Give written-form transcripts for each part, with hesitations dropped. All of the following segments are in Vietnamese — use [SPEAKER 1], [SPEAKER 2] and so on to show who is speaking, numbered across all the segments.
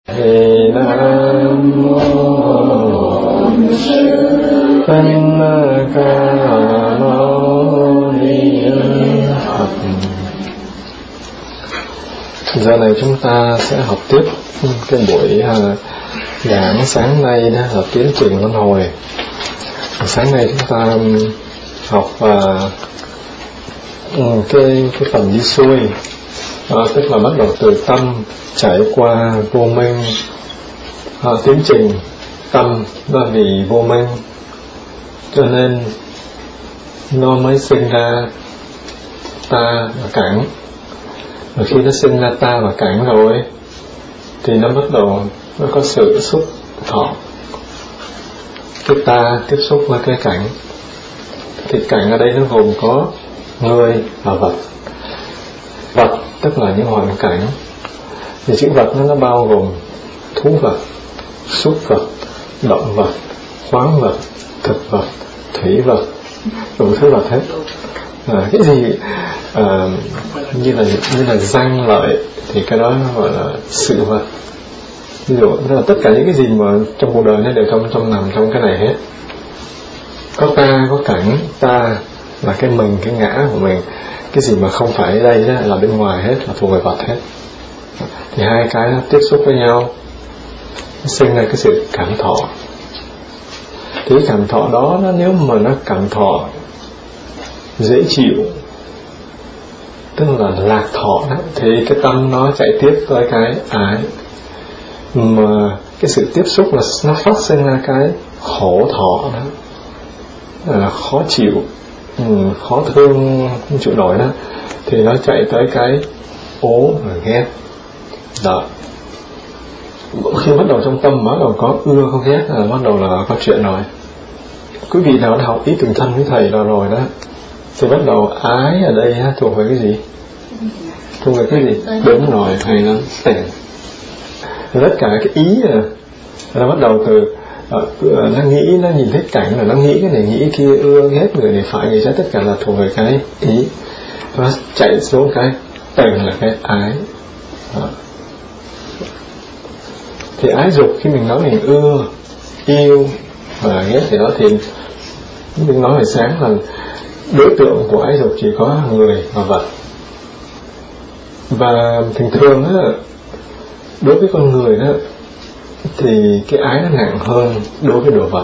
[SPEAKER 1] Nam mô Tăng Ca Mâu Ni Phật. Giờ này chúng ta sẽ học tiếp cái buổi giảng sáng nay, đó là tiến trình luân hồi. Sáng nay chúng ta học cái phần đi xuôi, tức là bắt đầu từ tâm trải qua vô minh. Tiến trình tâm nó vì vô minh cho nên nó mới sinh ra ta và cảnh. Và khi nó sinh ra ta và cảnh rồi thì nó bắt đầu nó có sự xúc thọ. Cái ta tiếp xúc với cái cảnh. Thì cảnh ở đây nó gồm có người và vật. Vật tức là những hoàn cảnh. Thì chữ vật nó bao gồm thú vật, súc vật, động vật, khoáng vật, thực vật, thủy vật, đủ thứ vật hết. Cái gì như là danh lợi thì cái đó nó gọi là sự vật. Ví dụ là tất cả những cái gì mà trong cuộc đời nó đều nằm trong cái này hết. Có ta, có cảnh. Ta là cái mình, cái ngã của mình. Cái gì mà không phải ở đây đó, là bên ngoài hết, là thuộc về vật hết. Thì hai cái nó tiếp xúc với nhau, nó sinh ra cái sự cảm thọ. Thì cái cảm thọ đó nếu mà nó cảm thọ dễ chịu, tức là lạc thọ đó, thì cái tâm nó chạy tiếp tới cái ái. Mà cái sự tiếp xúc là nó phát sinh ra cái khổ thọ đó, là khó chịu, khó thương, không chịu nổi đó, thì nó chạy tới cái ố và ghét đó. Khi bắt đầu trong tâm bắt đầu có ưa có ghét là bắt đầu là có chuyện rồi. Quý vị nào đã học ý từng thân với thầy rồi đó, thì bắt đầu ái ở đây thuộc về cái gì? Thuộc về cái gì? Đúng rồi, hay lắm, tỉnh. Tất cả cái ý nó bắt đầu từ nó nghĩ, nó nhìn thấy cảnh là nó nghĩ cái này nghĩ cái kia, ưa ghét người này phải người trái, tất cả là thuộc về cái ý. Nó chạy xuống cái tỉnh là cái ái đó. Thì ái dục khi mình nói mình ưa, yêu và ghét thì đó, thì mình nói hồi sáng là đối tượng của ái dục chỉ có người và vật. Và thường thường á, đối với con người đó, thì cái ái nó nặng hơn đối với đồ vật.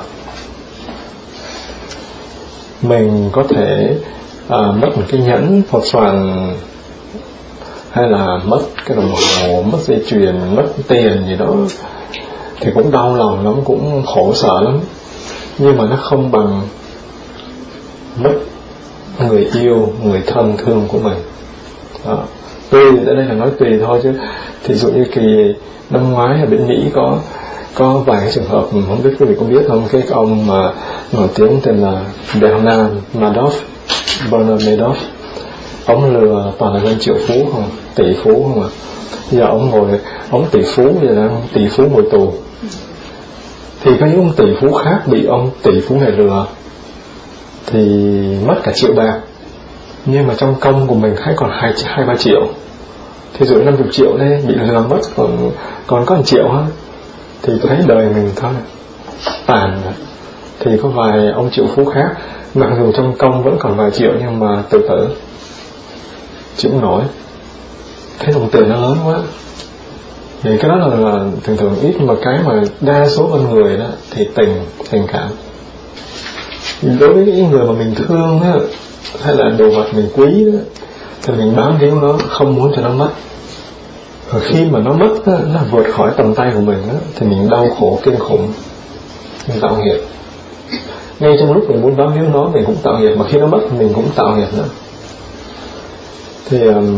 [SPEAKER 1] Mình có thể mất một cái nhẫn hoặc xoàn, hay là mất cái đồng hồ, mất dây chuyền, mất tiền gì đó, thì cũng đau lòng lắm, cũng khổ sở lắm. Nhưng mà nó không bằng mất người yêu, người thân thương của mình đó. Tùy, ở đây là nói tùy thôi chứ. Thí dụ như kỳ năm ngoái ở bên Mỹ có vài cái trường hợp, không biết quý vị có biết không, cái ông mà nổi tiếng tên là Bernard Madoff. Ông lừa toàn là dân triệu phú không, tỷ phú không à. Giờ ông tỷ phú, giờ đang tỷ phú ngồi tù. Thì có những ông tỷ phú khác bị ông tỷ phú này lừa thì mất cả triệu bạc, nhưng mà trong công của mình hay còn 2-3 triệu. Thí dụ 50 triệu đấy bị lừa mất, còn có 1 triệu hết, thì tôi thấy đời mình thôi tàn. Thì có vài ông triệu phú khác, mặc dù trong công vẫn còn vài triệu nhưng mà tự tử, chịu không nổi, thấy đồng tiền nó lớn quá. Thì cái đó là thường ít, mà cái mà đa số con người đó thì tình cảm. Đối với những người mà mình thương đó, hay là đồ vật mình quý đó, thì mình bám víu nó, không muốn cho nó mất. Và khi mà nó mất đó, nó vượt khỏi tầm tay của mình đó, thì mình đau khổ kinh khủng, mình tạo nghiệp. Ngay trong lúc mình muốn bám víu nó, mình cũng tạo nghiệp, mà khi nó mất mình cũng tạo nghiệp nữa. Thì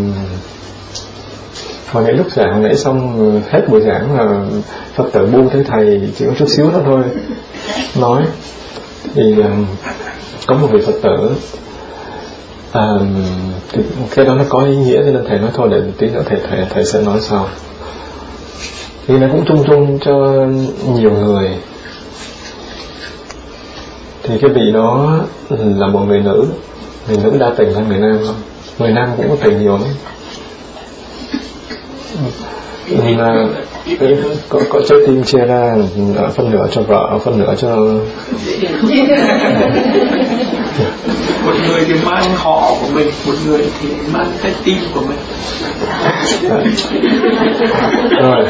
[SPEAKER 1] hồi nãy lúc giảng nãy xong, hết buổi giảng là Phật tử bu thấy thầy chỉ có chút xíu đó thôi nói. Thì có một vị Phật tử, thì cái đó nó có ý nghĩa, cho nên thầy nói thôi để tí nữa thầy sẽ nói sau. Thì nó cũng chung cho nhiều người. Thì cái vị đó là một người nữ đa tình hơn người nam không? Người nam cũng có tình nhiều lắm. Có trái tim chia ra, phân nửa cho vợ, phân nửa cho
[SPEAKER 2] một người thì mang họ của mình, một người thì mang trái tim của mình.
[SPEAKER 1] Rồi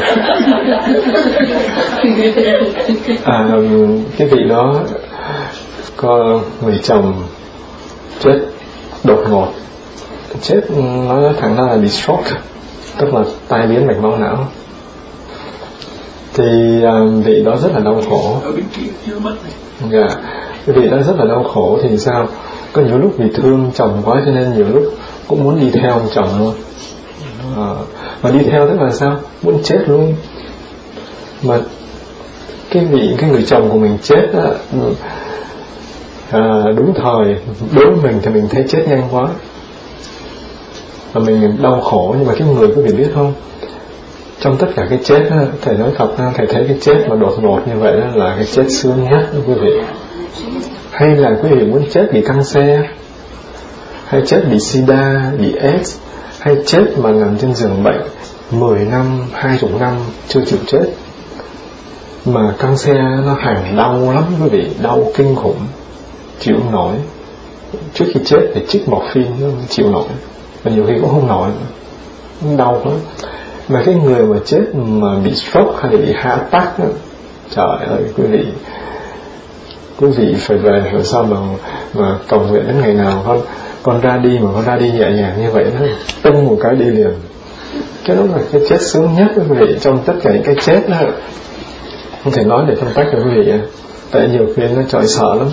[SPEAKER 1] cái vị đó có người chồng chết đột ngột, chết nói thẳng ra là bị stroke, tức là tai biến mạch máu não. Thì vị đó rất là đau khổ. Dạ, cái vị đó rất là đau khổ. Thì sao? Có nhiều lúc vì thương chồng quá cho nên nhiều lúc cũng muốn đi theo ông chồng luôn. Mà đi theo tức là sao? Muốn chết luôn. Mà cái người chồng của mình chết á, đúng thời đối với mình thì mình thấy chết nhanh quá và mình đau khổ. Nhưng mà cái người quý vị biết không, trong tất cả cái chết á, thầy nói thật ra thầy thấy cái chết mà đột ngột như vậy đó là cái chết sướng nhất đó quý vị. Hay là quý vị muốn chết bị cancer, hay chết bị sida, bị AIDS, hay chết mà nằm trên giường bệnh 10 năm, 20 năm chưa chịu chết. Mà cancer nó hành đau lắm quý vị, đau kinh khủng, chịu không nổi. Trước khi chết phải chích morphine nó chịu nổi, và nhiều khi cũng không nổi, đau lắm. Mà cái người mà chết mà bị stroke hay là bị heart attack đó, trời ơi quý vị phải về rồi sao mà cầu nguyện đến ngày nào con ra đi, mà con ra đi nhẹ nhàng như vậy đó, tung một cái đi liền. Cái đó là cái chết sướng nhất quý vị. Trong tất cả những cái chết đó không thể nói để phân tách được quý vị, tại nhiều khi nó trời sợ lắm.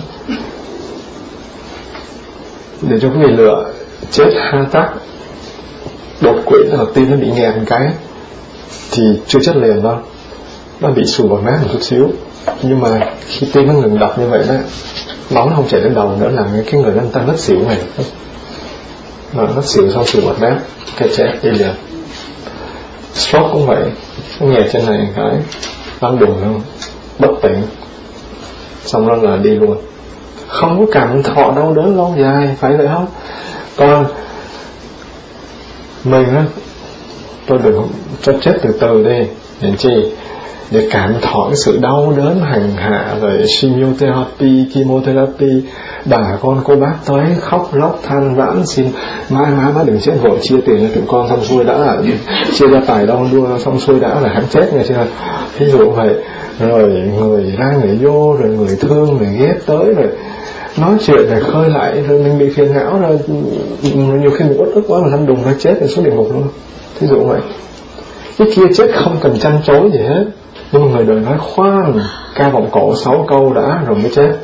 [SPEAKER 1] Để cho quý vị lựa chết heart attack đột quỵ, tức là tim nó bị nghẹn cái thì chưa chết liền đâu, nó bị sùi bọt mép một chút xíu. Nhưng mà khi tim nó ngừng đập như vậy đó, máu nó không chảy lên đầu nữa, là cái người ta ngất xỉu này, mà ngất xỉu xong sùi bọt mép cái chết đi liền. Stroke cũng vậy, nó nghẹt trên này cái lăn đùng luôn, bất tỉnh, xong đó là đi luôn, không có cảm thọ đau đớn lâu dài, phải vậy không? Còn mình á, tôi đừng cho chết từ từ đi, để chi? Để cảm thọ cái sự đau đớn hành hạ, rồi chemotherapy, chemotherapy, đả con cô bác tới khóc lóc than vãn xin má đừng chết vội, chia tiền cho tụi con xong xuôi đã, là chia ra tài đong đua xong xuôi đã là hắn chết nghe chưa? Ví dụ vậy. Rồi người ra người vô, rồi người thương người ghét tới, rồi nói chuyện rồi khơi lại, rồi mình bị phiền não, rồi nhiều khi mình uất ức quá mà lăn đùng ra chết rồi xuống địa ngục luôn. Thí dụ vậy. Cái kia chết không cần chăn chối gì hết, nhưng mà người đời nói khoan, ca vọng cổ 6 câu đã rồi mới chết.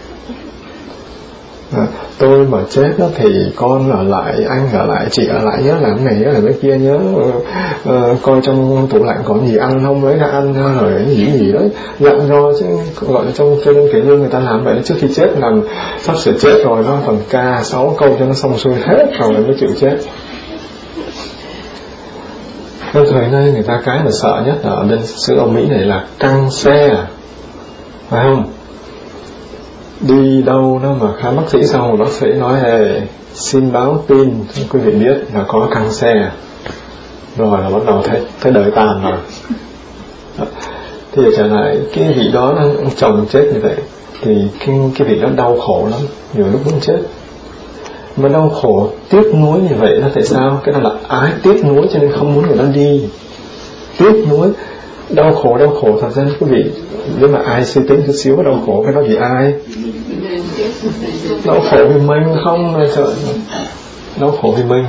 [SPEAKER 1] Tôi mà chết đó thì con ở lại, anh ở lại, chị ở lại, nhớ làm cái này nhớ làm cái kia, nhớ coi trong tủ lạnh còn gì ăn không, lấy ra ăn rồi cái gì đấy, dặn dò chứ. Gọi là trong cho nên kỷ lương người ta làm vậy, trước khi chết làm sắp sửa chết rồi nó phần ca 6 câu cho nó xong xuôi hết rồi mới chịu chết. Trong thời nay người ta cái mà sợ nhất ở bên xứ Âu Mỹ này là căng xe, phải không? Đi đâu đó mà khám bác sĩ xong rồi bác sĩ nói xin báo tin quý vị biết là có căng xe, rồi là bắt đầu thấy đời tàn rồi. Thì trở lại cái vị đó ông chồng chết như vậy thì cái vị đó đau khổ lắm, nhiều lúc muốn chết. Mà đau khổ tiếc nuối như vậy là tại sao? Cái đó là ái tiếc nuối cho nên không muốn người ta đi. Tiếc nuối, đau khổ thật ra quý vị, nếu mà ai suy tính chút xíu đau khổ cái đó vì ai? Đau khổ vì mình không là sợ. Đau khổ vì mình.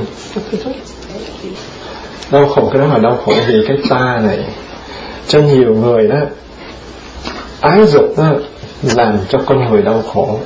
[SPEAKER 1] Đau khổ cái đó là đau khổ vì cái ta này. Cho nhiều người đó, ái dục đó làm cho con người đau khổ.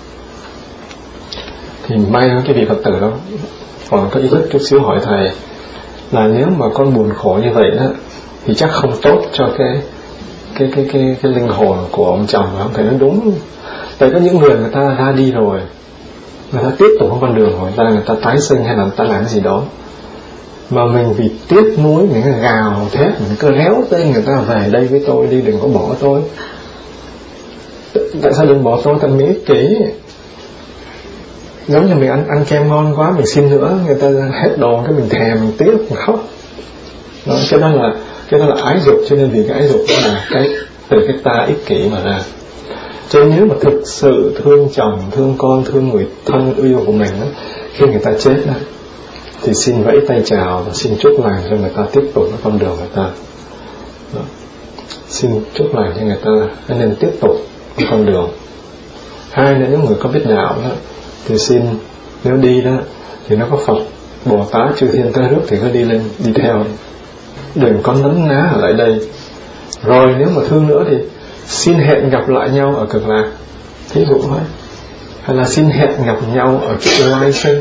[SPEAKER 1] Thì may cái vị Phật tử đó còn có ý thức chút xíu hỏi thầy là nếu mà con buồn khổ như vậy đó thì chắc không tốt cho cái linh hồn của ông chồng. Không thể nói đúng. Tại có những người ta ra đi rồi, người ta tiếp tục con đường của người ta tái sinh hay là người ta làm cái gì đó, mà mình vì tiếc nuối mình gào thét, mình cứ réo tên người ta về đây với tôi đi, đừng có bỏ tôi. Tại sao đừng bỏ tôi? Tại mình ích kỷ. Giống như mình ăn kem ngon quá, mình xin nữa, người ta hết đồ cái mình thèm, mình tiếc, mình khóc. Đó, cái đó là Cái đó là ái dục, cho nên vì cái ái dục đó là cái từ cái ta ích kỷ mà ra. Cho nên nếu mà thực sự thương chồng, thương con, thương người thân yêu của mình đó, khi người ta chết đó, thì xin vẫy tay chào và xin chúc lành cho người ta tiếp tục cái con đường người ta đó. Xin chúc lành cho người ta nên tiếp tục cái con đường. Hai nữa, những người có biết đạo đó thì xin, nếu đi đó thì nó có Phật, Bồ Tát, chư thiên tới rước thì cứ đi lên, đi theo, đừng có nấn ná ở lại đây. Rồi nếu mà thương nữa thì xin hẹn gặp lại nhau ở cực lạc, thí dụ thôi. Hay là xin hẹn gặp nhau ở kiếp lai sinh,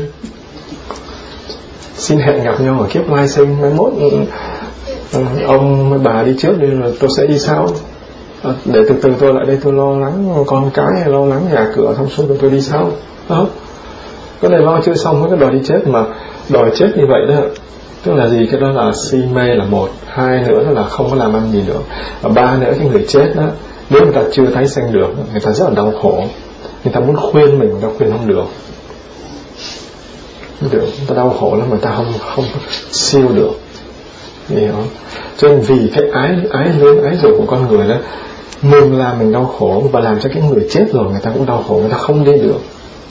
[SPEAKER 1] xin hẹn gặp nhau ở kiếp lai sinh. Mai mốt ông với bà đi trước đi rồi tôi sẽ đi sau, để từ từ tôi lại đây, tôi lo lắng con cái, lo lắng nhà cửa, xong xuôi tôi đi sau đó. Cái này lo chưa xong với cái đòi đi chết, mà đòi chết như vậy đó, tức là gì? Cái đó là si mê là một. Hai nữa đó là không có làm ăn gì nữa. Và ba nữa, cái người chết đó, nếu người ta chưa tái sanh được, người ta rất là đau khổ. Người ta muốn khuyên mình, người ta khuyên không được. Người ta đau khổ lắm, người ta không siêu được. Hiểu không? Cho nên vì cái ái luyến, ái dục của con người đó, mình làm mình đau khổ, và làm cho cái người chết rồi người ta cũng đau khổ, người ta không đi được.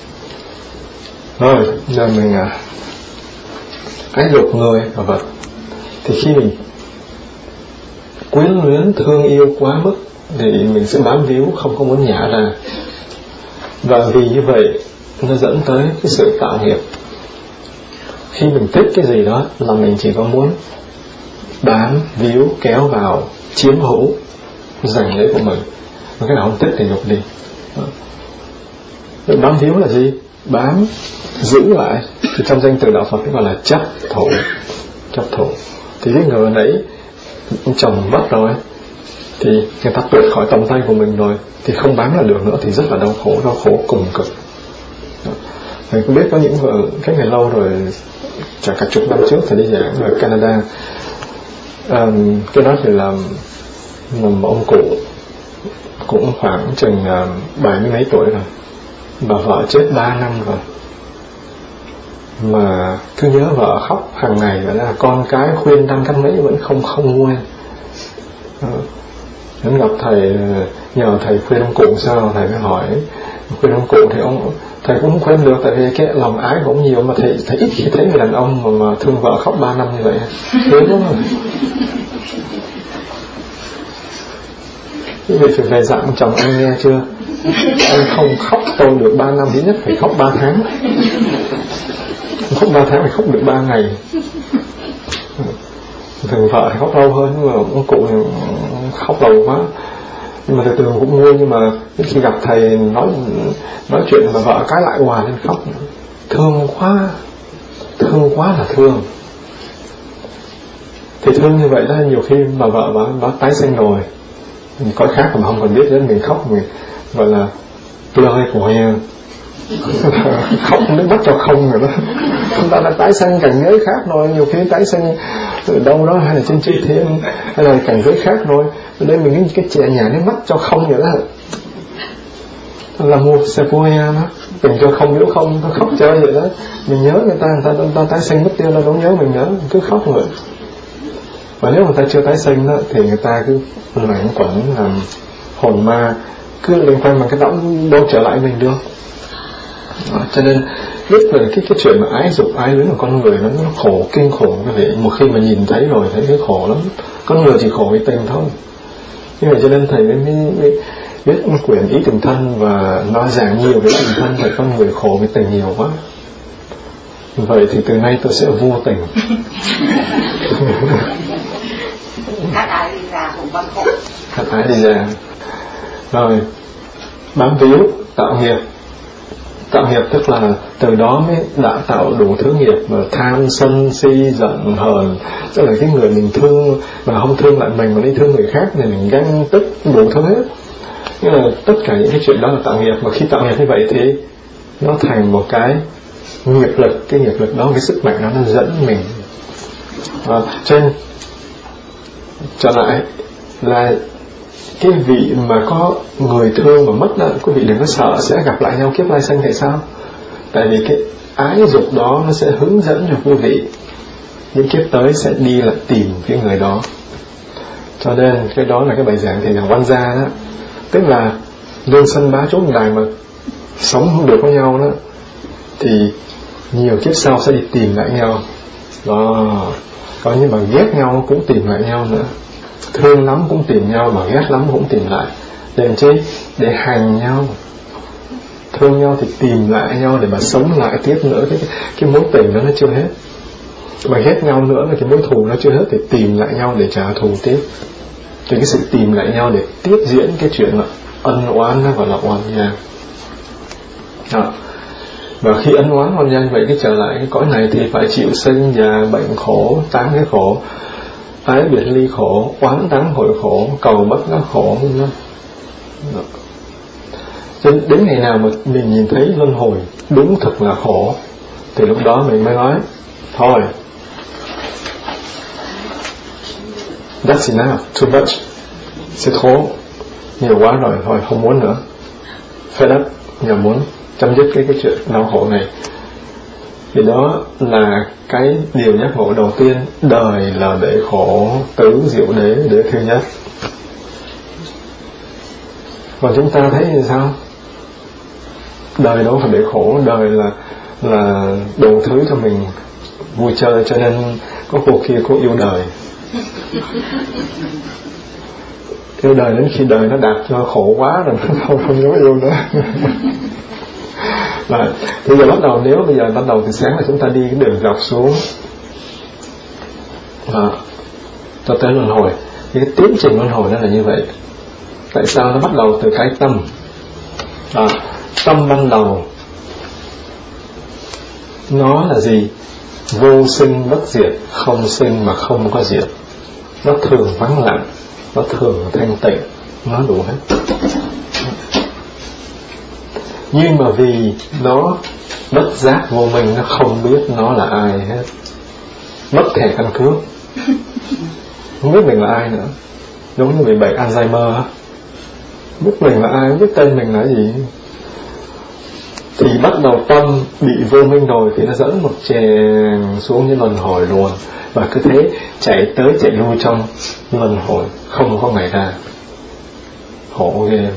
[SPEAKER 1] Rồi, giờ mình ái dục người và vật. Thì khi mình quyến luyến thương yêu quá mức thì mình sẽ bám víu, không có muốn nhả ra. Và vì như vậy nó dẫn tới cái sự tạo nghiệp. Khi mình thích cái gì đó là mình chỉ có muốn bám víu, kéo vào, chiếm hữu, giành lấy của mình. Mà cái nào không thích thì dục đi. Bám víu là gì? Bám, giữ lại. Thì trong danh từ đạo Phật gọi là chấp thủ. Chấp thủ. Thì cái người nãy chồng mất rồi thì người ta tuyệt khỏi tầm tay của mình rồi, thì không bám là được nữa, thì rất là đau khổ cùng cực. Thầy cũng biết có những vợ, cái ngày lâu rồi, cả chục năm trước thầy đi giảng ở Canada. Cái đó thì là ông cụ cũng khoảng chừng 70 mấy tuổi rồi, bà vợ chết 3 năm rồi, mà cứ nhớ vợ khóc hàng ngày, vậy là con cái khuyên đăng cách mấy vẫn không nguôi. Đến gặp thầy, nhờ thầy khuyên ông cụ sao, thầy mới hỏi khuyên ông cụ thì thầy cũng không khuyên được, tại vì cái lòng ái của ông nhiều, mà thầy ít khi thấy người đàn ông mà thương vợ khóc 3 năm như vậy. Thế đúng rồi. Cái việc phải về dặn chồng anh nghe chưa, anh không khóc tôi được 3 năm, ít nhất phải khóc 3 tháng. Khóc 3 tháng phải khóc được 3 ngày. Thường vợ thì khóc lâu hơn, nhưng mà ông cụ thì khóc lâu quá. Nhưng mà từ từ cũng nguôi. Nhưng mà khi gặp thầy nói chuyện mà vợ cái lại hòa lên khóc. Thương quá là thương. Thì thương như vậy đó, nhiều khi mà vợ bà tái sinh rồi, có khác mà không còn biết đến mình khóc, mình gọi là lời của heo. Khóc nước mắt cho không rồi đó. Chúng ta đã tái sanh cảnh giới khác rồi, nhiều khi tái sanh ở đâu đó, hay là trên chư thiên, hay là cảnh giới khác rồi. Ở đây mình cái trẻ nhà nước mắt cho không vậy đó, là một Sephora đó, tình cho không, nếu không nó khóc chơi vậy đó. Mình nhớ người ta tái sanh mất tiêu, nó don't nhớ mình nữa, cứ khóc vậy. Và nếu người ta chưa tái sanh đó, thì người ta cứ lãnh quẩn làm hồn ma, cứ liên quan bằng cái đóng đâu trở lại mình được. Cho nên rất là cái chuyện mà ái dục, ái luyến của con người nó khổ, kinh khủng quý vị. Một khi mà nhìn thấy rồi thấy cái khổ lắm. Con người chỉ khổ vì tình thôi. Nhưng mà cho nên thầy mới viết quyển Ý Tình Thân và nói giảng nhiều về tình thân, thì con người khổ vì tình nhiều quá. Vậy thì từ nay tôi sẽ vô tình.
[SPEAKER 3] Khát ái đi ra cũng vẫn khổ.
[SPEAKER 1] Khát ái đi ra. Rồi, bám víu, tạo nghiệp. Tạo nghiệp tức là từ đó mới đã tạo đủ thứ nghiệp, mà tham, sân, si, giận, hờn. Tức là cái người mình thương mà không thương lại mình, mà đi thương người khác thì mình ganh tức đủ thứ hết. Nhưng mà tất cả những cái chuyện đó là tạo nghiệp. Mà khi tạo nghiệp như vậy thì nó thành một cái nghiệp lực. Cái nghiệp lực đó, cái sức mạnh đó, nó dẫn mình. Cho nên trở lại là cái vị mà có người thương mà mất đó, quý vị đừng có sợ sẽ gặp lại nhau kiếp lai sanh. Tại sao? Tại vì cái ái dục đó nó sẽ hướng dẫn cho quý vị những kiếp tới sẽ đi là tìm cái người đó. Cho nên cái đó là cái bài giảng thì là Văn gia đó, tức là lương sân bá chốn đài mà sống không được với nhau đó thì nhiều kiếp sau sẽ đi tìm lại nhau đó. Có nhưng mà ghét nhau cũng tìm lại nhau nữa, thương lắm cũng tìm nhau, mà ghét lắm cũng tìm lại. Để chi? Để hành nhau. Thương nhau thì tìm lại nhau để mà sống lại tiếp nữa. Cái mối tình đó nó chưa hết. Mà ghét nhau nữa là cái mối thù nó chưa hết, thì tìm lại nhau để trả thù tiếp. Thì cái sự tìm lại nhau để tiếp diễn cái chuyện là ân oán, nó gọi là oan gia. Và khi ân oán oan gia như vậy, cái trở lại cái cõi này thì phải chịu sinh già bệnh khổ, 8 cái khổ: ái biệt ly khổ, oán táng hội khổ, cầu bất đắc khổ. Cho nên đến ngày nào mà mình nhìn thấy luân hồi đúng thực là khổ, thì lúc đó mình mới nói thôi, that's enough, too much, c'est trop, nhiều quá rồi, thôi không muốn nữa, fed up, giờ muốn chấm dứt cái chuyện đau khổ này. Thì đó là cái điều giác ngộ đầu tiên: đời là bể khổ, tứ diệu đế để thứ nhất. Còn chúng ta thấy thì sao? Đời đâu phải bể khổ, đời là đủ thứ cho mình vui chơi, cho nên có cô kia cô yêu đời. Yêu đời đến khi đời nó đạt cho khổ quá rồi không dám yêu nữa. Và bây giờ bắt đầu, nếu bây giờ bắt đầu từ sáng là chúng ta đi cái đường dọc xuống cho tới luân hồi. Thì cái tiến trình luân hồi nó là như vậy. Tại sao nó bắt đầu từ cái tâm? Tâm ban đầu nó là gì? Vô sinh bất diệt, không sinh mà không có diệt. Nó thường vắng lặng, nó thường thanh tịnh, nó đủ hết. Nhưng mà vì nó bất giác vô minh, nó không biết nó là ai hết. Mất thẻ căn cước, không biết mình là ai nữa. Giống như bị bệnh Alzheimer, không biết mình là ai, không biết tên mình là gì. Thì bắt đầu tâm bị vô minh rồi thì nó dẫn một chèn xuống như luân hồi luôn. Và cứ thế chạy tới chạy lui trong luân hồi, không có ngày ra. Khổ ghê.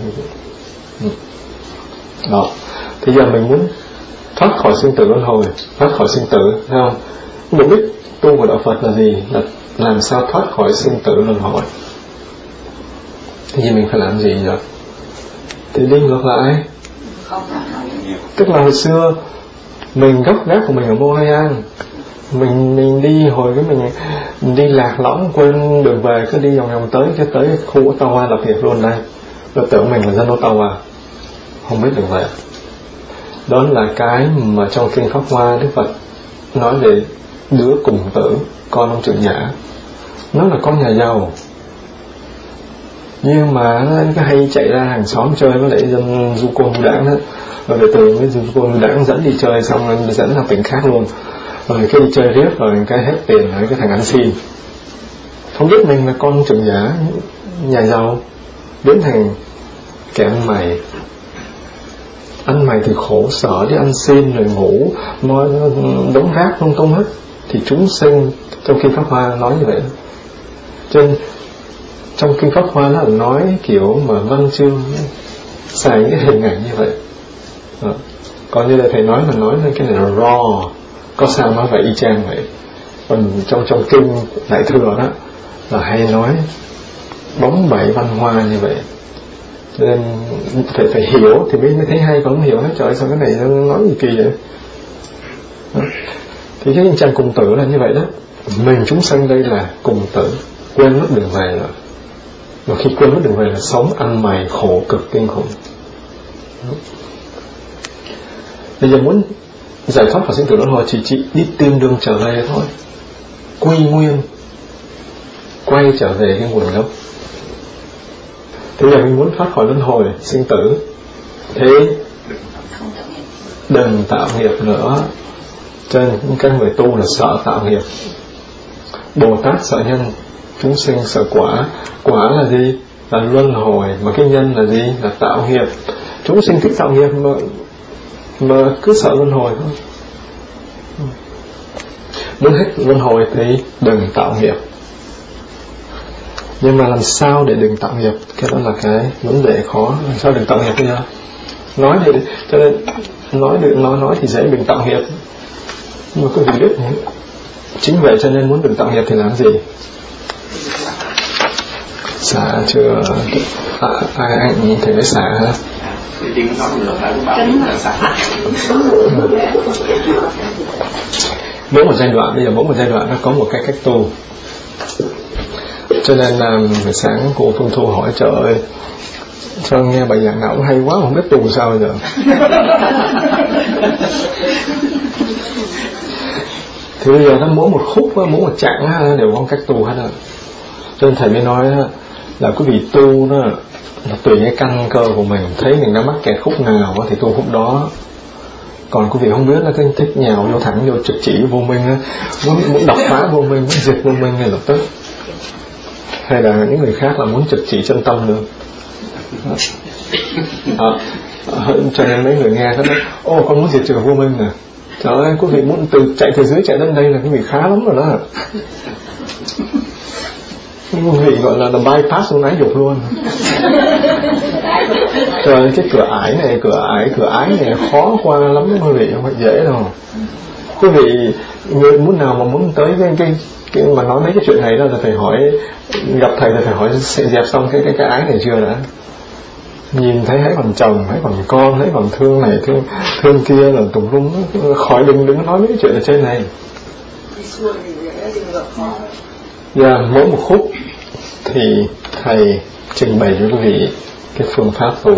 [SPEAKER 1] Đó. Thì giờ mình muốn thoát khỏi sinh tử luân hồi, thoát khỏi sinh tử, thấy không? Mục đích tu của đạo Phật là gì? Là làm sao thoát khỏi sinh tử luân hồi. Thì mình phải làm gì rồi? Thì đi ngược lại. Tức là hồi xưa mình gốc gác của mình ở Montreal, mình đi hồi cái mình đi lạc lõng quên đường về, cứ đi vòng tới khu Ottawa lập nghiệp luôn đây. Rồi tưởng mình là dân Ottawa, không biết đường về. Đó là cái mà trong kinh Pháp Hoa Đức Phật nói về đứa cùng tử, con ông Trưởng Nhã. Nó là con nhà giàu, nhưng mà nó cứ hay chạy ra hàng xóm chơi với lại dân du côn du đảng đó. Rồi về từ với du côn du đảng dẫn đi chơi, xong rồi dẫn sang tỉnh khác luôn. Rồi cái đi chơi riết rồi cái hết tiền, rồi cái thằng ăn xin, không biết mình là con Trưởng Nhã nhà giàu, biến thành kẻ ăn mày. Ăn mày thì khổ sở, đi ăn xin rồi ngủ nói đống rác lung tung hết. Thì chúng sinh trong kinh Pháp Hoa nói như vậy. Cho nên trong kinh Pháp Hoa nó nói kiểu mà văn chương xài những hình ảnh như vậy. Còn như là thầy nói cái này là raw, có sao nói vậy y chang vậy. Còn trong kinh Đại Thừa đó là hay nói bóng bẩy văn hoa như vậy. Cho nên phải hiểu thì mới thấy hay, còn không hiểu hết trời sao cái này nó nói gì kỳ vậy. Thì cái trang cùng tử là như vậy đó. Mình chúng sanh đây là cùng tử, quên mất đường về rồi. Và khi quên mất đường về là sống ăn mày khổ cực kinh khủng. Bây giờ muốn giải thoát khỏi sinh tử luân hồi thì chị đi tìm đường trở về thôi, quy nguyên, quay trở về cái nguồn gốc. Thế giờ mình muốn thoát khỏi luân hồi sinh tử, thế đừng tạo nghiệp nữa. Cho nên các người tu là sợ tạo nghiệp. Bồ Tát sợ nhân, chúng sinh sợ quả. Quả là gì? Là luân hồi. Mà cái nhân là gì? Là tạo nghiệp. Chúng sinh thích tạo nghiệp mà cứ sợ luân hồi thôi. Muốn hết luân hồi thì đừng tạo nghiệp. Nhưng mà làm sao để đừng tạo nghiệp, cái đó là cái vấn đề khó. Làm sao đừng tạo nghiệp bây giờ? Nói thì cho nên nói thì dễ đừng tạo nghiệp, nhưng mà quý vị biết chính vậy cho nên muốn đừng tạo nghiệp thì làm gì? Xả chưa? Anh thầy mới xả hả? Mỗi một giai đoạn, bây giờ mỗi một giai đoạn nó có một cái cách tu. Cho nên là buổi sáng cô Phương Thu hỏi trời ơi, sao nghe bài giảng nào cũng hay quá, không biết tu sao giờ. Thì bây giờ nó mỗi một khúc, mỗi một chặng đều có cách tu hết rồi. Cho nên thầy mới nói là quý vị tu đó là tùy cái căn cơ của mình, thấy mình đã mắc kẹt khúc nào thì tu khúc đó. Còn quý vị không biết là cái thích nhào vô thẳng vô trực chỉ vô minh á, muốn đập phá vô minh, muốn diệt vô minh ngay lập tức. Hay là những người khác là muốn trực chỉ chân tâm nữa. Cho nên mấy người nghe nói ô con muốn diệt trừ vô minh nè. Trời ơi, quý vị muốn chạy từ dưới chạy đến đây là quý vị khá lắm rồi đó. Quý vị gọi là bypass xuống ái dục luôn. Trời, cái cửa ái này khó qua lắm quý vị, không phải dễ đâu. Quý vị người muốn nào mà muốn tới cái mà nói mấy cái chuyện này đó là phải hỏi, gặp thầy là phải hỏi sẽ dẹp xong cái ái này chưa đã. Nhìn thấy hãy bằng chồng, hãy bằng con, hãy bằng thương này thương kia là tùm lum, khỏi đừng nói mấy cái chuyện ở trên này. Mỗi một khúc thì thầy trình bày cho quý vị cái phương pháp tu.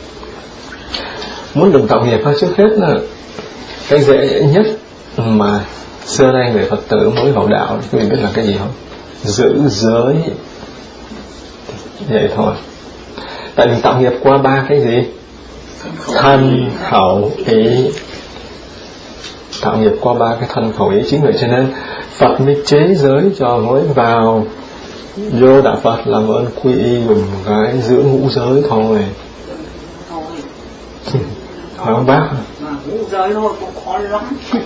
[SPEAKER 1] Muốn đừng tạo nghiệp trước hết là cái dễ nhất mà xưa nay người Phật tử mới vào đạo, quý vị biết là cái gì không? Giữ giới. Vậy thôi. Tại mình tạo nghiệp qua ba cái gì? Thân, khẩu, ý. Tạo nghiệp qua ba cái thân, khẩu, ý. Chính vậy cho nên Phật mới chế giới cho mới vào vô đạo Phật làm ơn quy y dùng cái giữ ngũ giới thôi. Phải không bác?
[SPEAKER 3] Ngũ giới thôi cũng khó lắm.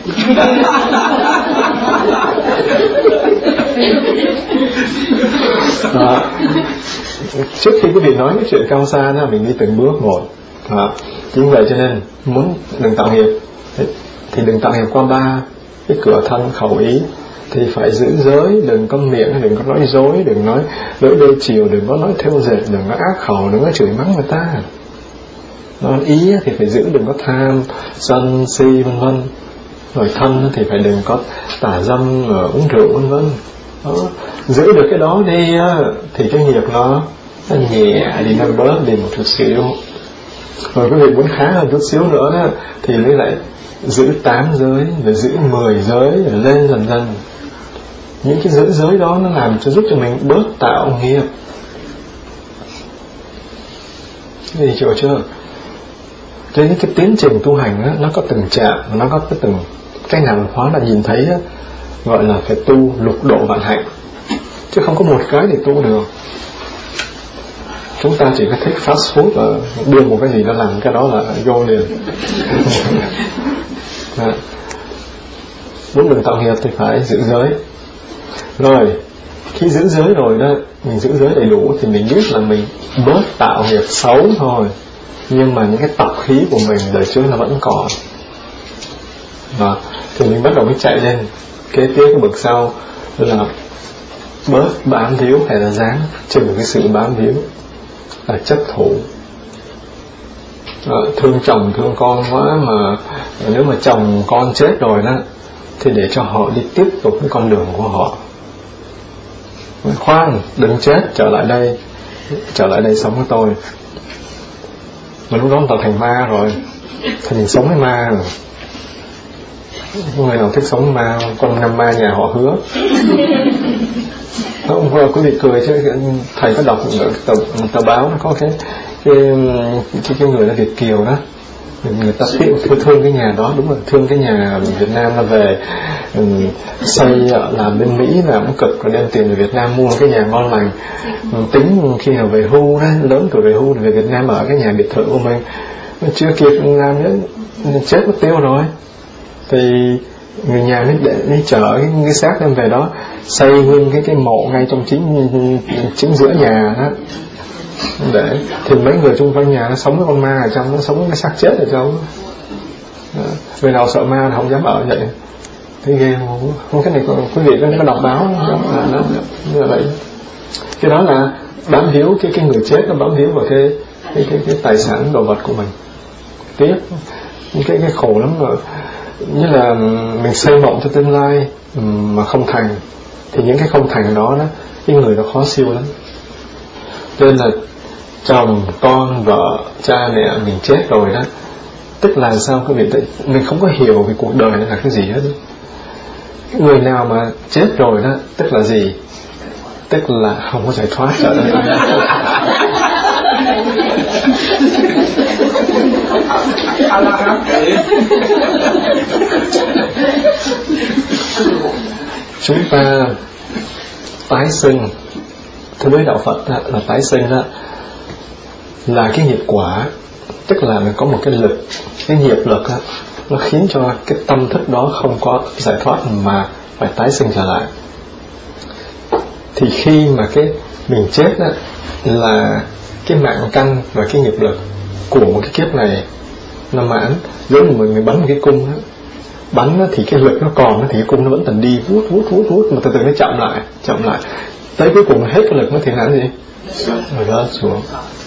[SPEAKER 1] Đó. Trước khi quý vị nói cái chuyện cao xa đó, mình đi từng bước một. Chính vậy cho nên muốn đừng tạo nghiệp thì đừng tạo nghiệp qua ba cái cửa thân khẩu ý, thì phải giữ giới, đừng có miệng, đừng có nói dối, đừng nói lưỡi đôi chiều, đừng có nói thêu dệt, đừng có ác khẩu, đừng có chửi mắng người ta. Ý thì phải giữ, đừng có tham sân si vân vân. Rồi thân thì phải đừng có tà dâm, uống rượu vân vân. Giữ được cái đó đi thì cái nghiệp nó nhẹ đi, nó bớt đi một chút xíu. Rồi quý vị muốn khá hơn chút xíu nữa đó, thì mới lại giữ 8 giới, rồi giữ 10 giới, rồi lên dần dần. Những cái giữ giới đó nó làm cho giúp cho mình bớt tạo nghiệp. Gì hiểu chưa? Cho nên cái tiến trình tu hành đó, nó có từng chạm, nó có từng cái nào hóa là nhìn thấy đó, gọi là phải tu lục độ vạn hạnh, chứ không có một cái để tu được. Chúng ta chỉ có thích fast food và đưa một cái gì đó làm cái đó là vô liền. Muốn đừng tạo nghiệp thì phải giữ giới. Rồi khi giữ giới rồi đó, mình giữ giới đầy đủ thì mình biết là mình bớt tạo nghiệp xấu thôi, nhưng mà những cái tập khí của mình đời trước là vẫn còn. Đó. Thì mình bắt đầu mới chạy lên kế tiếp cái bậc sau là bớt bám víu hay là dáng trừ cái sự bám víu, là chấp thủ. Thương chồng thương con quá mà nếu mà chồng con chết rồi đó thì để cho họ đi tiếp tục cái con đường của họ. Khoan, đừng chết, trở lại đây sống với tôi. Mà lúc đó ta thành ma rồi, thì mình sống với ma rồi. Người nào thích sống với ma, con năm ma nhà họ Hứa. Hôm qua quý vị cười chứ thầy có đọc tờ báo, nó có cái người là Việt kiều đó, người ta thương cái nhà đó, đúng rồi, thương cái nhà Việt Nam là về xây làm bên Mỹ là cũng cực, rồi đem tiền về Việt Nam mua cái nhà ngon lành, tính khi nào về hưu đó, lớn tuổi về hưu thì về Việt Nam ở cái nhà biệt thự của mình, chưa kịp làm nữa chết mất tiêu rồi. Thì người nhà mới chở cái xác đem về đó, xây nguyên cái mộ ngay trong chính giữa nhà đó, để thì mấy người chung quanh nhà nó sống với con ma ở trong, nó sống với cái xác chết ở trong đó. Người nào sợ ma thì không dám ở vậy. Thấy ghê không? Cái này quý vị có đọc báo đó, như vậy. Cái đó là bám víu cái người chết, nó bám víu vào cái tài sản đồ vật của mình. Tiếc cái khổ lắm rồi. Như là mình xây mộng cho tương lai mà không thành, thì những cái không thành đó cái người nó khó siêu lắm. Cho nên là chồng, con, vợ, cha mẹ mình chết rồi đó, tức là sao quý vị? Mình không có hiểu về cuộc đời là cái gì hết. Người nào mà chết rồi đó, tức là gì? Tức là không có giải thoát trở lại. Chúng ta tái sinh, theo với đạo Phật đó, là tái sinh đó là cái nghiệp quả, tức là mình có một cái lực, cái nghiệp lực đó, nó khiến cho cái tâm thức đó không có giải thoát mà phải tái sinh trở lại. Thì khi mà mình chết đó, là cái mạng căn và cái nghiệp lực của một cái kiếp này nó mãn. Giống như mình bắn một cái cung đó, bắn đó, thì cái lực nó còn đó, thì cái cung nó vẫn còn đi vút mà từ từ nó chậm lại tới cuối cùng hết cái lực nó thì là cái gì? Rồi rớt xuống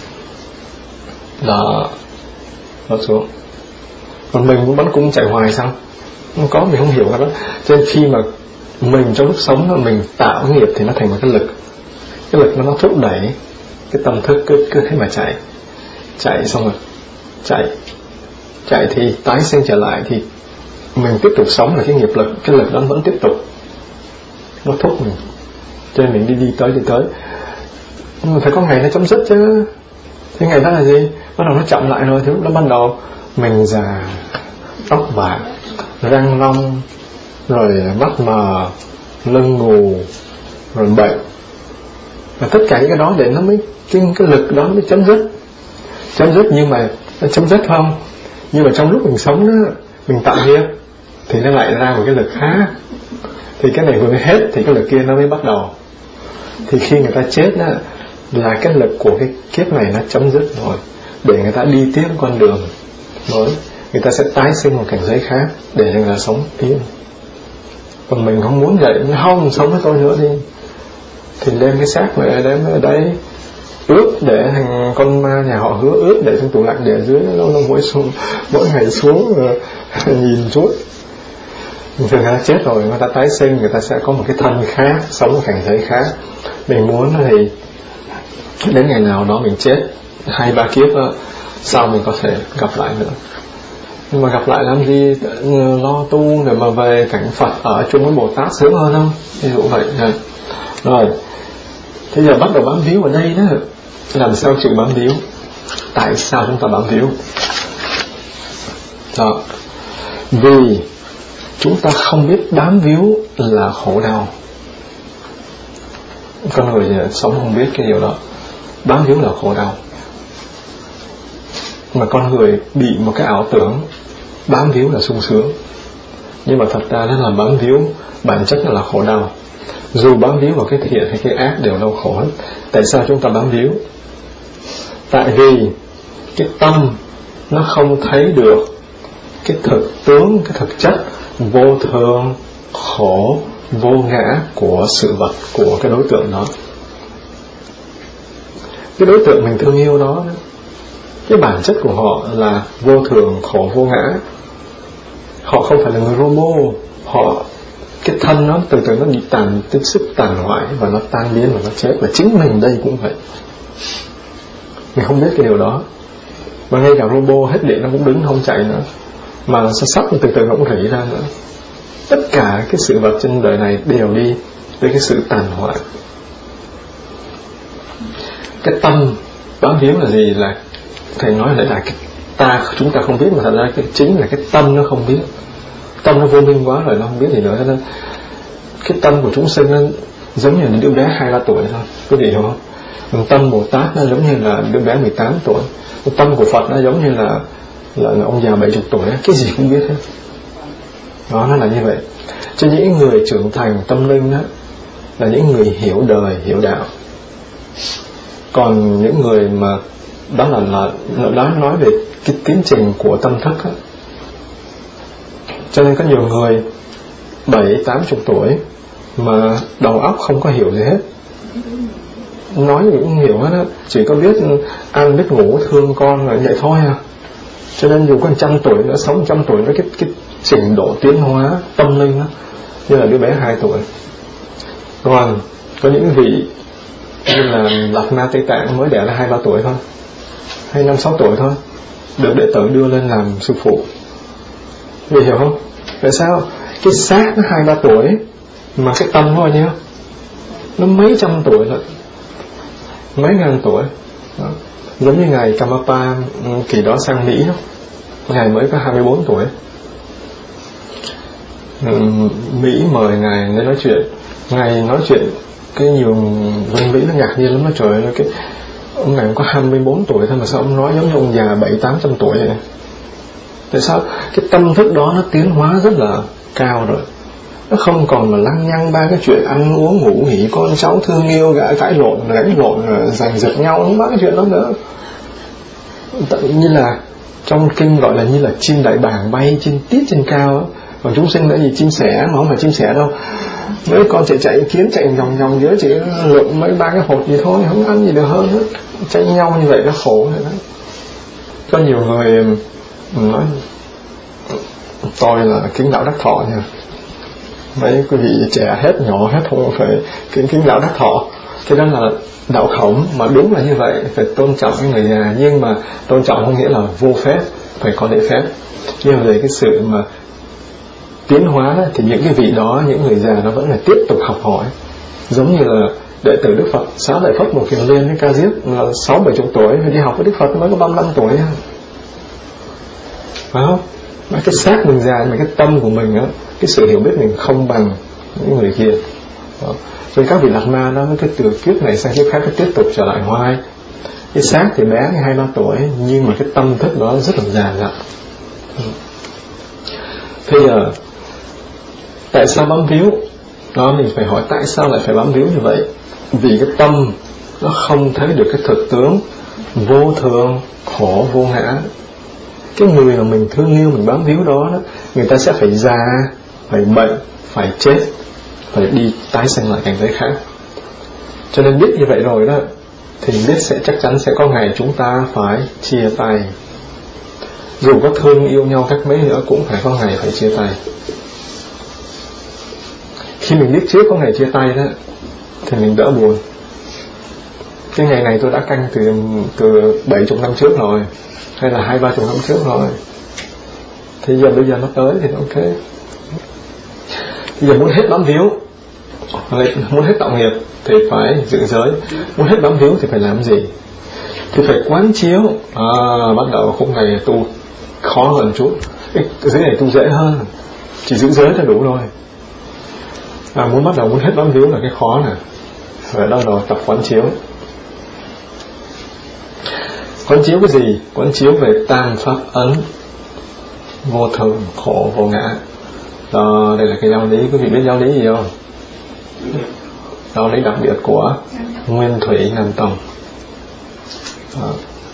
[SPEAKER 1] đó, rớt xuống. Còn mình muốn bắn cung chạy hoài sao? Không có, mình không hiểu cái đó. Cho nên khi mà mình trong lúc sống đó, mình tạo cái nghiệp thì nó thành một cái lực. Cái lực nó thúc đẩy cái tâm thức cứ thế mà chạy xong rồi chạy thì tái sinh trở lại, thì mình tiếp tục sống là cái nghiệp lực, cái lực đó vẫn tiếp tục nó thúc mình, cho nên mình đi tới nhưng mà phải có ngày nó chấm dứt chứ. Cái ngày đó là gì? Bắt đầu nó chậm lại rồi thì lúc đó ban đầu mình già, tóc bạc, răng long, rồi mắt mờ, lưng gù, rồi bệnh, và tất cả những cái đó để nó mới cái lực đó nó mới chấm dứt. Nhưng mà nó chấm dứt không? Nhưng mà trong lúc mình sống đó, mình tạo nghiệp thì nó lại ra một cái lực khác, thì cái này vừa mới hết thì cái lực kia nó mới bắt đầu. Thì khi người ta chết đó, là cái lực của cái kiếp này nó chấm dứt rồi, để người ta đi tiếp con đường mới, người ta sẽ tái sinh một cảnh giới khác để người ta sống tiếp. Còn mình không muốn vậy, không sống với tôi nữa đi, thì đem cái xác về đem ở đây ướp, để thành con ma nhà họ Hứa ướp để trong tủ lạnh để ở dưới, nó mỗi ngày xuống nhìn chút. Người ta chết rồi, người ta tái sinh, người ta sẽ có một cái thân khác, sống một cảnh giới khác. Mình muốn thì đến ngày nào đó mình chết 2-3 kiếp đó, sau mình có thể gặp lại nữa. Nhưng mà gặp lại làm gì? Lo tu để mà về cảnh Phật ở chung với Bồ Tát sướng hơn không? Ví dụ vậy. Rồi, thế giờ bắt đầu bám víu ở đây đó. Làm sao chịu bám víu? Tại sao chúng ta bám víu? Đó. Vì chúng ta không biết bám víu là khổ đau. Con người sống không biết cái điều đó. Bám víu là khổ đau. Mà con người bị một cái ảo tưởng bám víu là sung sướng. Nhưng mà thật ra nó là bám víu, bản chất là khổ đau. Dù bám víu vào cái thiện hay cái ác đều đau khổ hết. Tại sao chúng ta bám víu? Tại vì cái tâm nó không thấy được cái thực tướng, cái thực chất vô thường, khổ, vô ngã của sự vật, của cái đối tượng đó. Cái đối tượng mình thương yêu đó, cái bản chất của họ là vô thường, khổ, vô ngã. Họ không phải là người robot. Họ, cái thân nó từ từ nó bị tích sức tàn hoại, và nó tan biến và nó chết. Và chính mình đây cũng vậy. Mình không biết cái điều đó. Và ngay cả robot hết điện nó cũng đứng không chạy nữa, mà sắp từ từ nó cũng rỉ ra nữa. Tất cả cái sự vật trên đời này đều đi với cái sự tàn hoại. Cái tâm bám víu là gì? Là thầy nói lại là chúng ta không biết, mà thật ra cái chính là cái tâm nó không biết. Tâm nó vô minh quá rồi, nó không biết gì nữa. Cho nên cái tâm của chúng sinh nó giống như là đứa bé 2-3 tuổi thôi, có gì hiểu không? Còn tâm Bồ Tát nó giống như là đứa bé 18 tuổi. Còn tâm của Phật nó giống như là ông già 70 tuổi, cái gì cũng biết hết. Đó, nó là như vậy. Cho những người trưởng thành tâm linh đó, là những người hiểu đời, hiểu đạo. Còn những người mà đó là nói về cái tiến trình của tâm thức đó. Cho nên có nhiều người 70-80 tuổi mà đầu óc không có hiểu gì hết, nói gì cũng hiểu hết á, chỉ có biết ăn biết ngủ thương con là vậy thôi à. Cho nên dù có 100 tuổi nữa, sống 100 tuổi với cái trình độ tiến hóa tâm linh đó, như là đứa bé 2 tuổi. Còn có những vị như là Lạt Ma Tây Tạng mới đẻ là 2-3 tuổi thôi, hay 5-6 tuổi thôi, được đệ tử đưa lên làm sư phụ. Vì hiểu không? Tại sao? Cái xác nó 2-3 tuổi mà cái tâm nó bao nhiêu? Nó mấy trăm tuổi rồi, mấy ngàn tuổi đó. Giống như ngài Karmapa kỳ đó sang Mỹ đó, ngài mới có 24 tuổi. Mỹ mời ngài lên nói chuyện. Ngài nói chuyện cái nhiều dân Mỹ nó ngạc nhiên lắm, nó trời ơi, cái ông này có 24 tuổi thôi mà sao ông nói giống như ông già 700-800 tuổi vậy? Tại sao? Cái tâm thức đó nó tiến hóa rất là cao rồi, nó không còn mà lăng nhăng ba cái chuyện ăn uống ngủ nghỉ con cháu thương yêu cãi lộn đánh lộn giành giật nhau, không ba cái chuyện đó nữa. Như là trong kinh gọi là như là chim đại bàng bay trên tít trên cao á. Còn chúng sinh là gì? Chim sẻ, mà không phải chim sẻ đâu. Mấy con chạy kiến chạy vòng dưới chỉ lượm mấy ba cái hột gì thôi, không ăn gì được hơn hết. Tranh nhau như vậy nó khổ rồi đó. Có nhiều người nói tôi là kính lão đắc thọ nha. Mấy quý vị trẻ hết nhỏ hết không phải kính lão đắc thọ. Cái đó là đạo khổng, mà đúng là như vậy, phải tôn trọng người già. Nhưng mà tôn trọng không nghĩa là vô phép, phải có lễ phép. Nhưng về cái sự mà tiến hóa đó, thì những cái vị đó, những người già nó vẫn là tiếp tục học hỏi. Giống như là đệ tử Đức Phật Xá Lợi Phất một Kiền Liên với Ca Diếp là 60-70 tuổi, đi học với Đức Phật mới có 35 tuổi, phải không? Cái xác mình già mà cái tâm của mình á, cái sự hiểu biết mình không bằng những người kia đó. Rồi các vị Lạt Ma đó, cái từ kiếp này sang kiếp khác nó tiếp tục trở lại hoài. Cái xác thì bé 2-3 tuổi, nhưng mà cái tâm thức đó rất là già dặn. Bây giờ tại sao bám víu đó? Mình phải hỏi tại sao lại phải bám víu như vậy. Vì cái tâm nó không thấy được cái thực tướng vô thường, khổ, vô ngã. Cái người mà mình thương yêu, mình bám víu đó, người ta sẽ phải già, phải bệnh, phải chết, phải đi tái sinh lại cảnh giới khác. Cho nên biết như vậy rồi đó, thì biết sẽ chắc chắn sẽ có ngày chúng ta phải chia tay. Dù có thương yêu nhau cách mấy nữa cũng phải có ngày phải chia tay. Khi mình biết trước có ngày chia tay đó, thì mình đỡ buồn. Cái ngày này tôi đã canh từ 70 năm trước rồi, hay là 20-30 năm trước rồi. Thì giờ bây giờ nó tới thì ok. Bây giờ muốn hết bám víu, muốn hết tạo nghiệp thì phải giữ giới. Muốn hết bám víu thì phải làm gì? Thì phải quán chiếu. Bắt đầu khúc này tu khó hơn chút, dưới này tu dễ hơn, chỉ giữ giới là đủ rồi. Muốn bắt đầu muốn hết bám víu là cái khó này. Phải bắt đầu tập quán chiếu. Quán chiếu cái gì? Quán chiếu về tam pháp ấn, vô thường, khổ, vô ngã. Đó, đây là cái giáo lý. Quý vị biết giáo lý gì không? Giáo lý đặc biệt của Nguyên Thủy Nam Tông. Đó.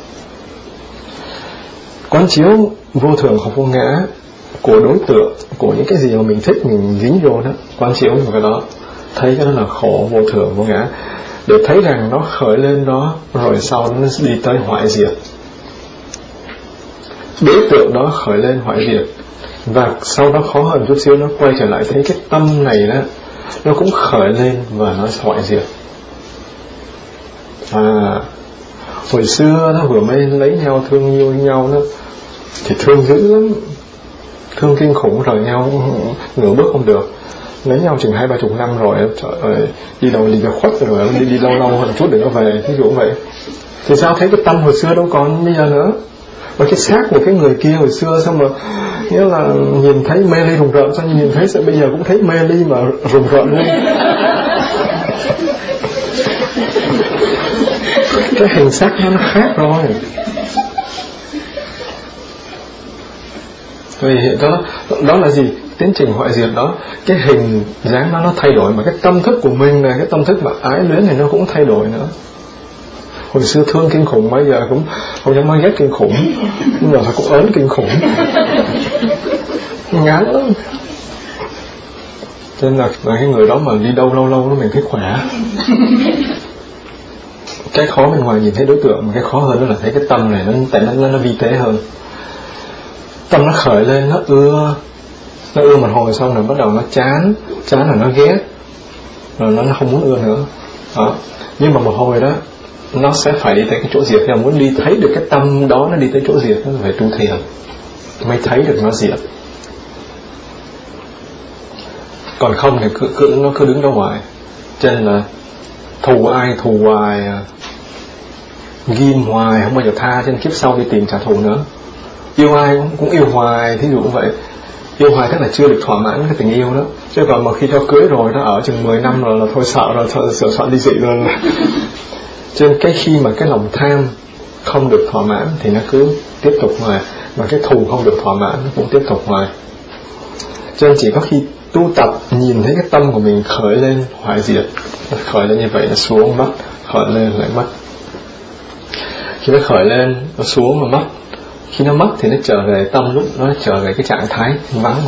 [SPEAKER 1] Quán chiếu vô thường, khổ, vô ngã của đối tượng, của những cái gì mà mình thích, mình dính vô đó, quán chiếu vào cái đó, thấy cái đó là khổ, vô thường, vô ngã, để thấy rằng nó khởi lên đó, rồi sau nó đi tới hoại diệt. Đối tượng đó khởi lên hoại diệt, và sau đó khó hơn chút xíu, nó quay trở lại thấy cái tâm này đó, nó cũng khởi lên và nó hoại diệt. Hồi xưa nó vừa mới lấy nhau, thương yêu nhau đó, thì thương dữ lắm, thương kinh khủng, rời nhau nửa bước không được. Lấy nhau chừng 20-30 năm rồi, trời ơi, đi đâu đi cho khuất rồi, đi lâu lâu hơn chút để nó về, ví dụ vậy. Thì sao thấy cái tâm hồi xưa đâu còn bây giờ nữa. Và cái xác của cái người kia hồi xưa, xong mà nghĩa là nhìn thấy mê ly rùng rợn, sao nhìn thấy bây giờ cũng thấy mê ly mà rùng rợn luôn. Cái hình xác nó khác rồi. Vì đó là gì? tiến trình hoại diệt đó, cái hình dáng nó thay đổi, mà cái tâm thức của mình này, cái tâm thức mà ái luyến này nó cũng thay đổi nữa. Hồi xưa thương kinh khủng, bây giờ cũng không dám nói ghét kinh khủng, nhưng mà cũng ớn kinh khủng, ngán lắm. Cho nên là cái người đó mà đi đâu lâu lâu nó mình thấy khỏe. Cái khó bên ngoài nhìn thấy đối tượng, mà cái khó hơn đó là thấy cái tâm này nó vi tế hơn. Tâm nó khởi lên, nó ưa một hồi, xong rồi bắt đầu nó chán là nó ghét, rồi nó không muốn ưa nữa đó. Nhưng mà một hồi đó nó sẽ phải đi tới cái chỗ diệt. Nếu muốn đi thấy được cái tâm đó nó đi tới chỗ diệt, nó phải tu thiền mới thấy được nó diệt. Còn không thì nó cứ đứng đó hoài. Cho nên là thù ai thù hoài, ghim hoài, không bao giờ tha. Cho nên kiếp sau đi tìm trả thù nữa. Yêu ai cũng yêu hoài, thí dụ cũng vậy. Yêu hoài tức là chưa được thỏa mãn cái tình yêu đó. Chứ còn mà khi cho cưới rồi, nó ở chừng 10 năm rồi là thôi sợ rồi, sợ ly dị rồi. Cho nên cái khi mà cái lòng tham không được thỏa mãn thì nó cứ tiếp tục hoài, mà cái thù không được thỏa mãn nó cũng tiếp tục hoài. Cho nên chỉ có khi tu tập nhìn thấy cái tâm của mình khởi lên hoại diệt, nó khởi lên như vậy, nó xuống mất, khởi lên lại mất. Khi nó khởi lên, nó xuống mà mất. Khi nó mất thì nó trở về tâm, lúc nó trở về cái trạng thái vắng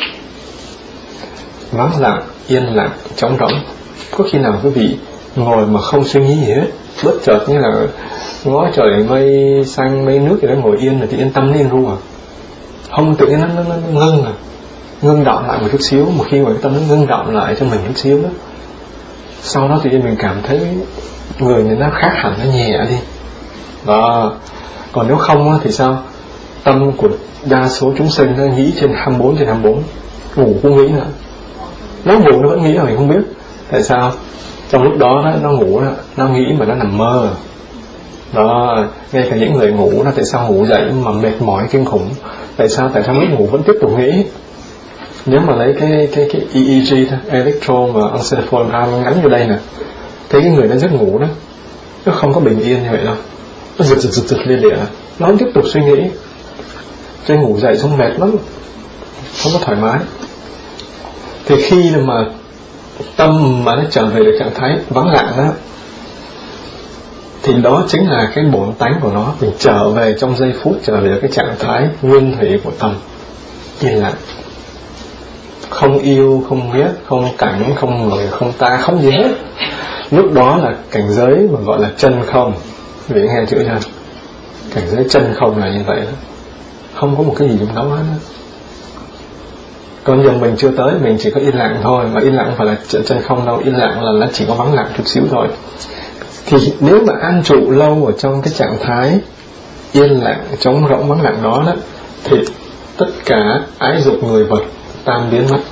[SPEAKER 1] lặng, yên lặng, trống rỗng. Có khi nào quý vị ngồi mà không suy nghĩ gì hết, bất chợt như là ngó trời mây xanh mây nước thì nó ngồi yên rồi thì yên tâm yên ru à? Không, tự nhiên nó ngưng động lại một chút xíu. Một khi mà cái tâm nó ngưng động lại cho mình chút xíu đó, sau đó tự nhiên mình cảm thấy người này nó khác hẳn, nó nhẹ đi đó. Còn nếu không thì sao? Tâm của đa số chúng sinh nó nghĩ trên 24/24, ngủ cũng nghĩ nữa. Nó ngủ nó vẫn nghĩ mà mình không biết. Tại sao? Trong lúc đó nó ngủ đó, nó nghĩ mà nó nằm mơ đó. Ngay cả những người ngủ là tại sao ngủ dậy mà mệt mỏi kinh khủng? Tại sao lúc ngủ vẫn tiếp tục nghĩ? Nếu mà lấy cái EEG thôi, electro và encephalogram ngắn vô đây nè, thấy cái người nó giấc ngủ đó, nó không có bình yên như vậy đâu, nó giật lia lịa, nó tiếp tục suy nghĩ. Cho ngủ dậy xong mệt lắm, không có thoải mái. Thì khi mà tâm mà nó trở về được trạng thái vắng lặng đó, thì đó chính là cái bổn tánh của nó. Mình trở về trong giây phút, trở về cái trạng thái nguyên thủy của tâm, yên lặng, không yêu, không ghét, không cảnh, không người, không ta, không gì hết. Lúc đó là cảnh giới mà gọi là chân không. Vì nghe chữ chưa? Cảnh giới chân không là như vậy đó, không có một cái gì trong đó hết. Còn giờ mình chưa tới, mình chỉ có yên lặng thôi. Mà yên lặng không phải là chân không đâu, yên lặng là nó chỉ có vắng lặng chút xíu thôi. Thì nếu mà an trụ lâu ở trong cái trạng thái yên lặng, trống rỗng, vắng lặng đó, thì tất cả ái dục người vật tan biến mất.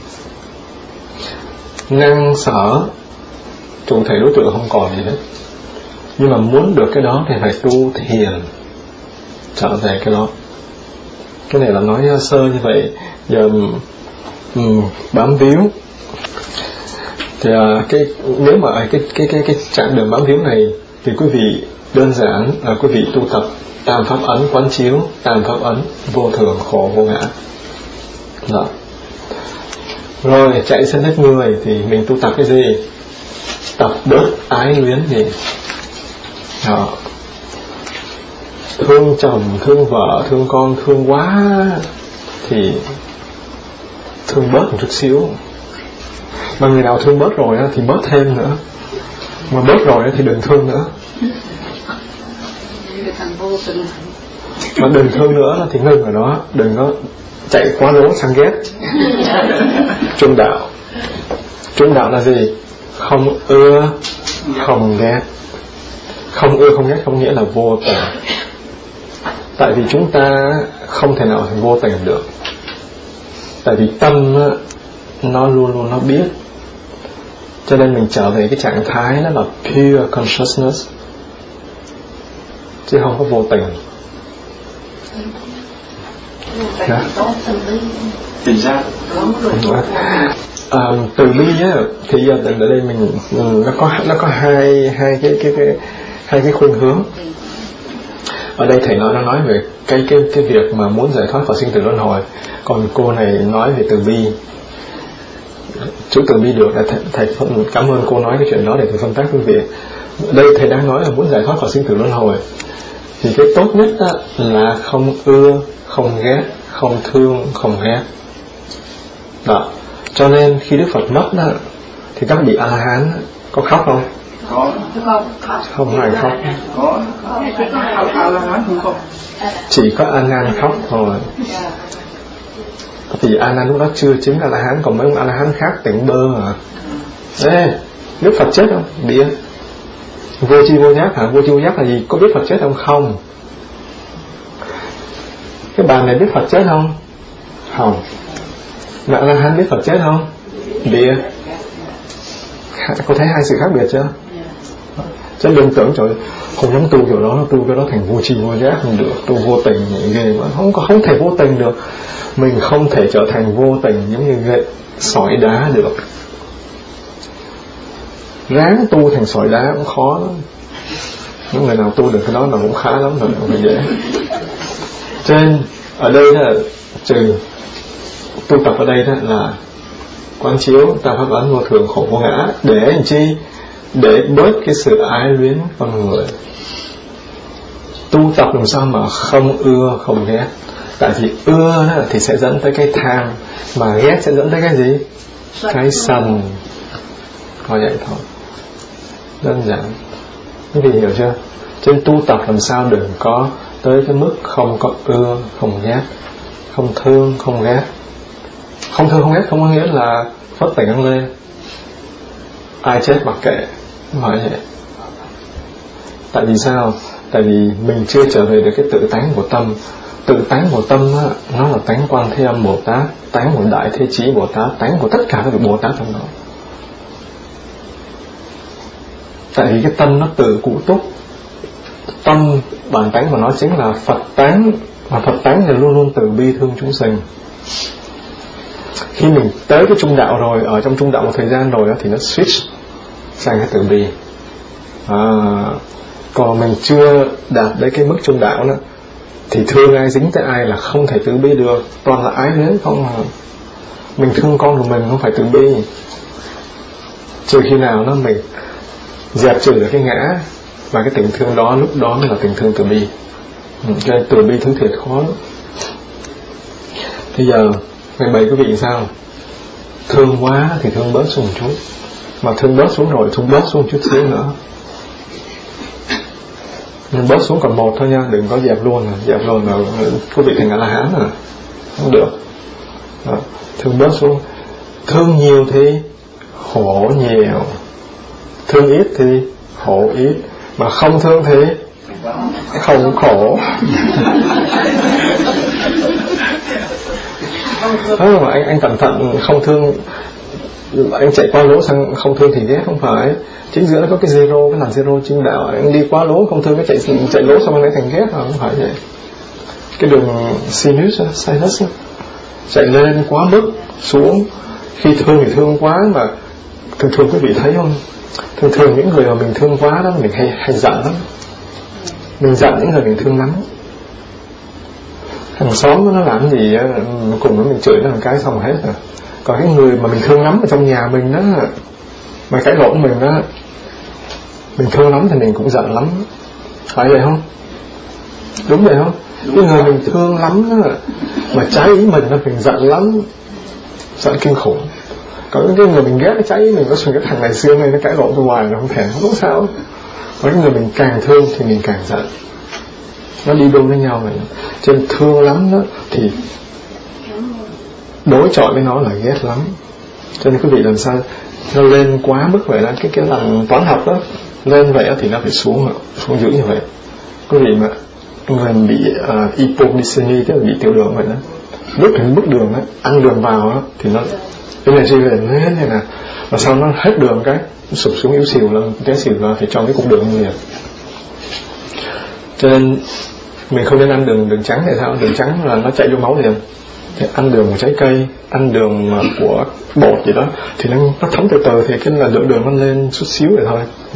[SPEAKER 1] Năng sở chủ thể đối tượng không còn gì hết. Nhưng mà muốn được cái đó thì phải tu thiền trở về cái đó. Cái này là nói sơ như vậy. Giờ bám víu thì nếu mà cái chặng đường bám víu này thì quý vị đơn giản là quý vị tu tập tam pháp ấn quán chiếu, tam pháp ấn vô thường khổ vô ngã đó. Rồi chạy sân hết người thì mình tu tập cái gì? Tập bớt ái luyến gì đó. Thương chồng, thương vợ, thương con, thương quá thì thương bớt một chút xíu. Mà người nào thương bớt rồi thì bớt thêm nữa. Mà bớt rồi thì đừng thương nữa. Mà đừng thương nữa thì ngưng ở đó. Đừng có chạy quá lố sang ghét. Trung đạo. Trung đạo là gì? Không ưa, không ghét. Không ưa, không ghét không nghĩa là vô tình. Tại vì chúng ta không thể nào vô tình được. Tại vì tâm nó luôn luôn nó biết. Cho nên mình trở về cái trạng thái đó là pure consciousness, chứ không có vô tình.
[SPEAKER 2] Tỉnh giác.
[SPEAKER 1] Từ bi á, thì ở đây mình nó có hai cái khuynh hướng. Ở đây thầy đang nói về cái việc mà muốn giải thoát khỏi sinh tử luân hồi, còn cô này nói về từ bi. Chữ từ bi được, thầy cảm ơn cô nói cái chuyện đó để thầy phân tích quý vị. Đây thầy đang nói là muốn giải thoát khỏi sinh tử luân hồi, thì cái tốt nhất là không ưa, không ghét, không thương, không ghét. Đó. Cho nên khi Đức Phật mất đó, thì các vị A-la-hán có khóc không?
[SPEAKER 2] Có.
[SPEAKER 1] Không ai khóc.
[SPEAKER 2] Có. A-la-hán không khóc.
[SPEAKER 1] Chỉ có A-nan khóc thôi. Vì A-nan lúc đó chưa chứng A-la-hán, còn mấy ông A-la-hán khác tỉnh bơ à. Ê, Đức Phật chết không? Biết. Vô tri vô giác hả? Vô tri vô giác là gì? Có biết Phật chết không? Không. Cái bà này biết Phật chết không? Không. Mà A-la-hán biết Phật chết không? Biết. Có thấy hai sự khác biệt chưa? Chứ đừng tưởng trời không dám tu kiểu đó, tu cái đó thành vô tri vô giác không được, tu vô tình ghê quá, không thể vô tình được. Mình không thể trở thành vô tình giống như gậy sỏi đá được. Ráng tu thành sỏi đá cũng khó lắm. Những người nào tu được cái đó là cũng khá lắm rồi, không phải dễ. Cho nên ở đây là trừ tu tập ở đây đó là quán chiếu ta pháp ấn vô thường khổ vô ngã, để làm chi? Để bớt cái sự ái luyến con người. Tu tập làm sao mà không ưa không ghét. Tại vì ưa đó thì sẽ dẫn tới cái tham, mà ghét sẽ dẫn tới cái gì? Cái sân. Có vậy thôi, đơn giản. Quý vị hiểu chưa? Trên tu tập làm sao đừng có tới cái mức không có ưa không ghét, không thương không ghét. Không thương không ghét không có nghĩa là phất tình ăn lê, ai chết mặc kệ, không phải vậy. Tại vì sao? Tại vì mình chưa trở về được cái tự tánh của tâm. Tự tánh của tâm á, nó là tánh Quan Thế Âm Bồ Tát, tánh của Đại Thế Chí Bồ Tát, tánh của tất cả các vị Bồ Tát trong đó. Tại vì cái tâm nó tự cụ túc. Tâm bản tánh của nó chính là Phật tánh, mà Phật tánh thì luôn luôn từ bi thương chúng sinh. Khi mình tới cái trung đạo rồi, ở trong trung đạo một thời gian rồi đó, thì nó switch sang cái từ bi. Còn mình chưa đạt đến cái mức trung đạo nữa, thì thương ai dính tới ai là không thể từ bi được, toàn là ái luyến không mà. Mình thương con của mình không phải từ bi, trừ khi nào nó mình dẹp trừ được cái ngã, và cái tình thương đó lúc đó mới là tình thương từ bi. Cho nên từ bi thứ thiệt khó lắm. Bây giờ ngày bày quý vị sao? Thương quá thì thương bớt xuống một chút, mà thương bớt xuống rồi thương bớt xuống chút xíu nữa. Nhưng bớt xuống còn một thôi nha, đừng có dẹp luôn. Dẹp luôn là quý vị thành A-la-hán rồi, không được. Đó. Thương bớt xuống. Thương nhiều thì khổ nhiều, thương ít thì khổ ít, mà không thương thì không khổ. Đó, mà anh cẩn thận, không thương, anh chạy qua lỗ sang không thương thì ghét, không phải. Chính giữa nó có cái zero, cái làn zero trên đạo. Anh đi quá lỗ không thương, cái chạy lỗ xong anh thành ghét, không phải vậy. Cái đường sinus chạy lên quá mức, xuống. Khi thương thì thương quá, mà thường quý vị thấy không? Thường những người mà mình thương quá đó, mình hay giận lắm. Mình giận những người mình thương lắm. Hàng xóm nó làm gì cùng nó mình chửi nó một cái xong hết rồi. Còn cái người mà mình thương lắm ở trong nhà mình đó, mà cãi lộn mình đó, mình thương lắm thì mình cũng giận lắm. Phải vậy không? Đúng vậy không? Cái người mình thương lắm đó, mà trái ý mình đó, mình giận lắm, giận kinh khủng. Còn cái người mình ghét, trái ý mình có cái thằng này xưa nay nó cãi lộn tôi hoài, nó không thèm, không sao. Còn cái người mình càng thương thì mình càng giận. Nó đi đôi với nhau vậy. Cho nên thương lắm đó thì đối chọi với nó là ghét lắm. Cho nên quý vị làm sao nó lên quá mức vậy, là cái lần toán học đó lên vậy thì nó phải xuống dữ như vậy. Quý vị mà người bị hypoglycemia, tức là bị tiểu đường vậy đó, lúc đến mức đường đó, ăn đường vào đó, thì nó energy lên như nào, mà sau nó hết đường cái nó sụp xuống yếu xìu lên, té xìu là phải cho cái cục đường như vậy. Cho nên mình không nên ăn đường trắng. Tại sao? Đường trắng là nó chạy vô máu liền. Thì ăn đường của trái cây, ăn đường của bột gì đó thì nó thấm từ từ, thì cái là lượng đường nó lên chút xíu vậy thôi.